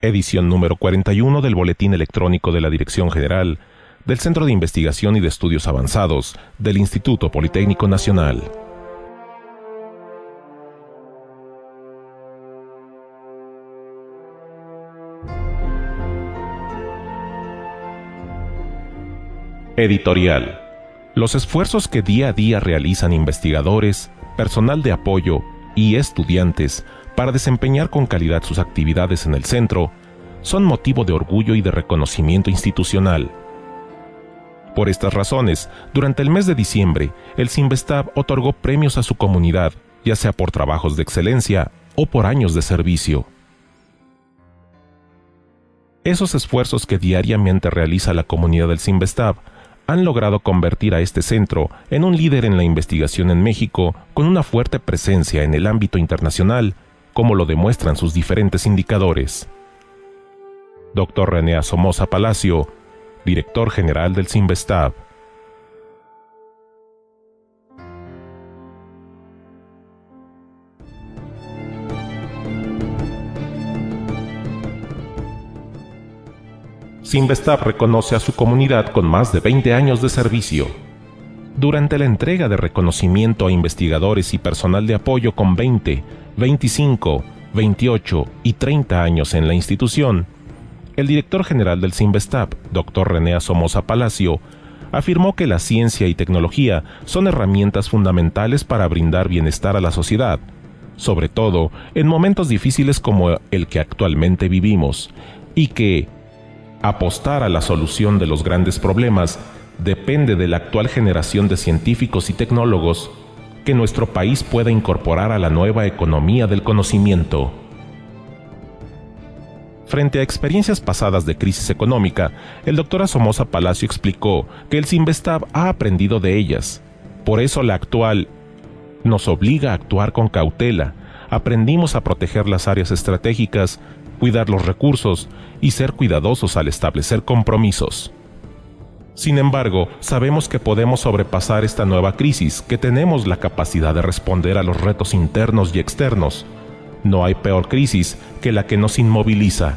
edición número 41 del Boletín Electrónico de la Dirección General del Centro de Investigación y de Estudios Avanzados del Instituto Politécnico Nacional. Editorial. Los esfuerzos que día a día realizan investigadores, personal de apoyo y estudiantes para desempeñar con calidad sus actividades en el centro son motivo de orgullo y de reconocimiento institucional. Por estas razones, durante el mes de diciembre, el Cinvestav otorgó premios a su comunidad, ya sea por trabajos de excelencia o por años de servicio. Esos esfuerzos que diariamente realiza la comunidad del Cinvestav han logrado convertir a este centro en un líder en la investigación en México con una fuerte presencia en el ámbito internacional, como lo demuestran sus diferentes indicadores. Dr. René Somoza Palacio, director general del Cinvestav. Cinvestav reconoce a su comunidad con más de 20 años de servicio. Durante la entrega de reconocimiento a investigadores y personal de apoyo con 20, 25, 28 y 30 años en la institución, el director general del Cinvestav, Dr. René Somoza Palacio, afirmó que la ciencia y tecnología son herramientas fundamentales para brindar bienestar a la sociedad, sobre todo en momentos difíciles como el que actualmente vivimos, y que apostar a la solución de los grandes problemas depende de la actual generación de científicos y tecnólogos que nuestro país pueda incorporar a la nueva economía del conocimiento. Frente a experiencias pasadas de crisis económica, el Dr. Somoza Palacio explicó que el Cinvestav ha aprendido de ellas. Por eso la actual nos obliga a actuar con cautela. Aprendimos a proteger las áreas estratégicas, cuidar los recursos y ser cuidadosos al establecer compromisos. Sin embargo, sabemos que podemos sobrepasar esta nueva crisis, que tenemos la capacidad de responder a los retos internos y externos. No hay peor crisis que la que nos inmoviliza.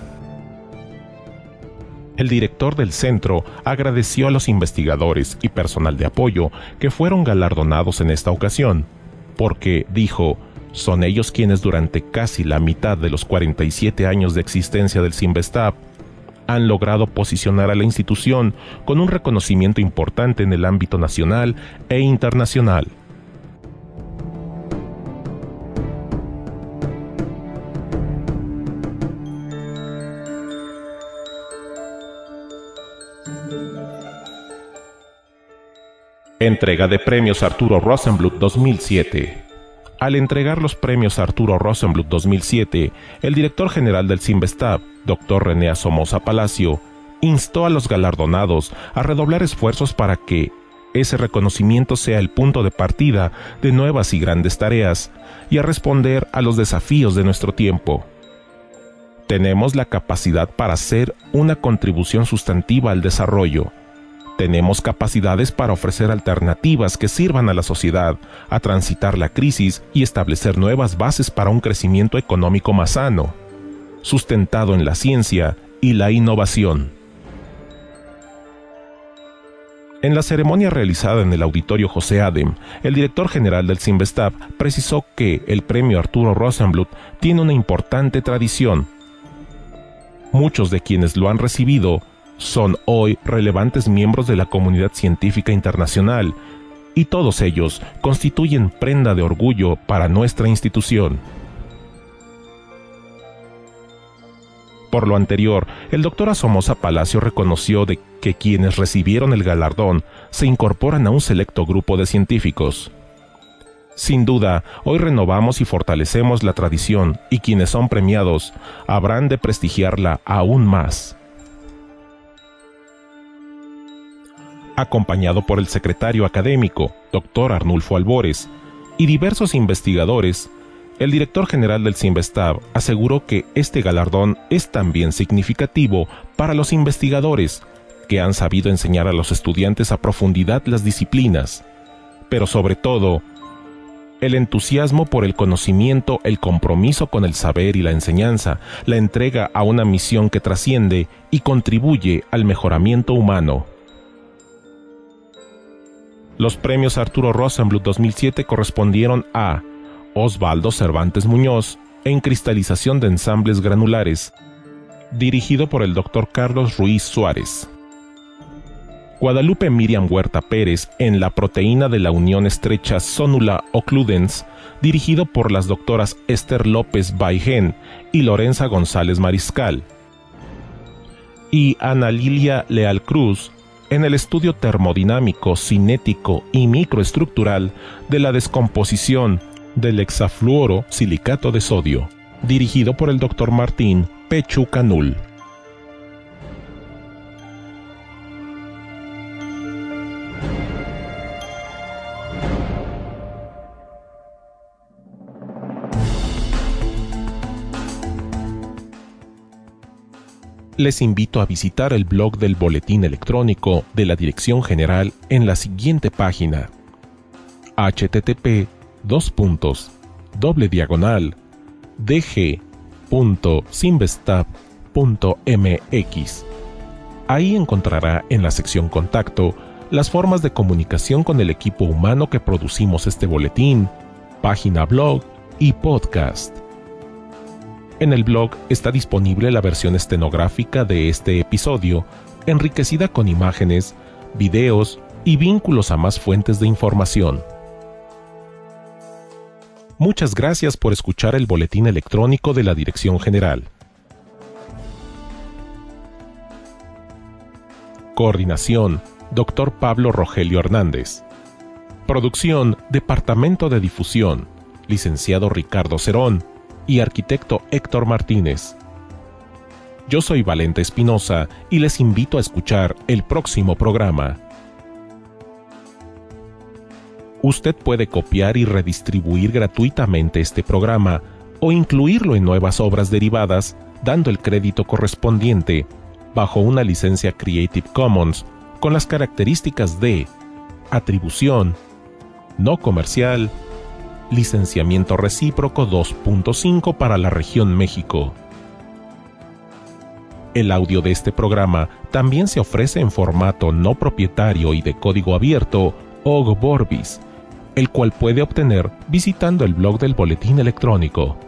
El director del centro agradeció a los investigadores y personal de apoyo que fueron galardonados en esta ocasión, porque, dijo, son ellos quienes durante casi la mitad de los 47 años de existencia del Cinvestav han logrado posicionar a la institución con un reconocimiento importante en el ámbito nacional e internacional. Entrega de premios Arturo Rosenbluth 2007. Al entregar los premios Arturo Rosenbluth 2007, el director general del Cinvestav, Dr. René Somoza Palacio, instó a los galardonados a redoblar esfuerzos para que ese reconocimiento sea el punto de partida de nuevas y grandes tareas y a responder a los desafíos de nuestro tiempo. Tenemos la capacidad para hacer una contribución sustantiva al desarrollo. Tenemos capacidades para ofrecer alternativas que sirvan a la sociedad a transitar la crisis y establecer nuevas bases para un crecimiento económico más sano, sustentado en la ciencia y la innovación. En la ceremonia realizada en el Auditorio José Adem, el director general del Cinvestav precisó que el premio Arturo Rosenbluth tiene una importante tradición. Muchos de quienes lo han recibido son hoy relevantes miembros de la comunidad científica internacional, y todos ellos constituyen prenda de orgullo para nuestra institución. Por lo anterior, el Dr. Somoza Palacio reconoció de que quienes recibieron el galardón se incorporan a un selecto grupo de científicos. Sin duda, hoy renovamos y fortalecemos la tradición, y quienes son premiados habrán de prestigiarla aún más. Acompañado por el secretario académico, Dr. Arnulfo Albores, y diversos investigadores, el director general del Cinvestav aseguró que este galardón es también significativo para los investigadores que han sabido enseñar a los estudiantes a profundidad las disciplinas, pero sobre todo, el entusiasmo por el conocimiento, el compromiso con el saber y la enseñanza, la entrega a una misión que trasciende y contribuye al mejoramiento humano. Los premios Arturo Rosenbluth 2007 correspondieron a Osvaldo Cervantes Muñoz en cristalización de ensambles granulares, dirigido por el Dr. Carlos Ruiz Suárez. Guadalupe Miriam Huerta Pérez en la proteína de la unión estrecha Sonula occludens, dirigido por las doctoras Esther López Baigén y Lorenza González Mariscal. Y Ana Lilia Leal Cruz en el estudio termodinámico, cinético y microestructural de la descomposición del hexafluoro silicato de sodio, dirigido por el Dr. Martín Pechu Canul. Les invito a visitar el blog del Boletín Electrónico de la Dirección General en la siguiente página: http://dg.simvestab.mx. Ahí encontrará en la sección Contacto las formas de comunicación con el equipo humano que producimos este boletín, página blog y podcast. En el blog está disponible la versión estenográfica de este episodio, enriquecida con imágenes, videos y vínculos a más fuentes de información. Muchas gracias por escuchar el boletín electrónico de la Dirección General. Coordinación: Dr. Pablo Rogelio Hernández. Producción: Departamento de Difusión, licenciado Ricardo Cerón y arquitecto Héctor Martínez. Yo soy Valente Espinosa y les invito a escuchar el próximo programa. Usted puede copiar y redistribuir gratuitamente este programa o incluirlo en nuevas obras derivadas dando el crédito correspondiente bajo una licencia Creative Commons con las características de atribución, no comercial, licenciamiento recíproco 2.5 para la región México. El audio de este programa también se ofrece en formato no propietario y de código abierto OGG Vorbis, el cual puede obtener visitando el blog del Boletín Electrónico.